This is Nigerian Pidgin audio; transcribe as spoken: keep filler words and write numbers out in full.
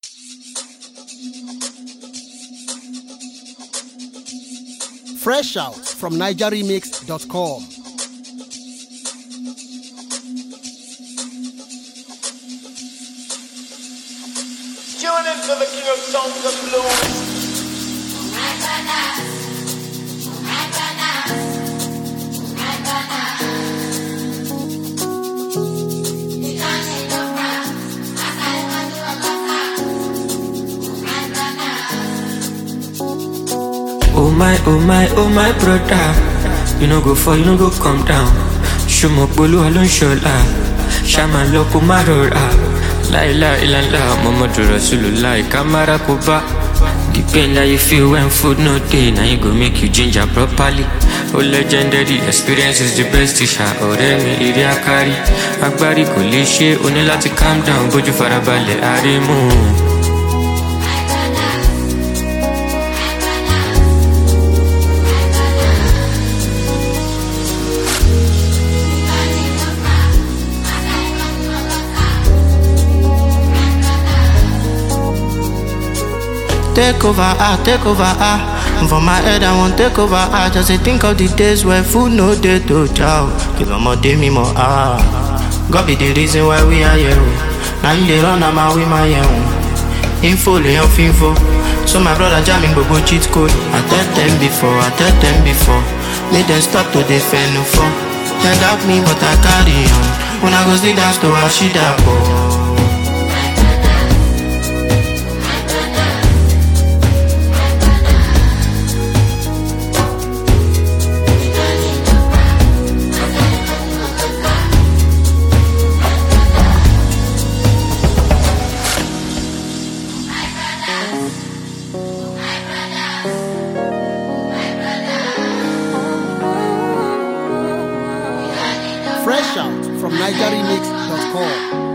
Fresh out from niger remix dot com. Tune into the king of songs and blues. Oh my, oh my, oh my brother. You no go fall, you no go come down. Shomo bolu alon shola. Shama loko marora. La ilaha illallah, Muhammadu Rasulullah. Kamara kuba. The pain that you feel when food no day, now you go make you ginger properly. Oh legendary experience is the best teacher. Ọ̀rẹ́ mi iri akari. Agbárí kò lè ṣe, o ní láti calm down. Bójú farabalẹ̀ arimu. Take over, ah, take over, ah. And for my head, I want take over, ah. Just to think of the days where food no day to chow. Give them more, day me more, ah. God be the reason why we are here. Now you dey run, I'm out with my own. Info, lay off info. So my brother jamming go go cheat code. I tell them before, I tell them before. Make them stop to defend no for. They doubt me, but I carry on. When I go see dance to Ashida, oh. Fresh out from niger remix dot com.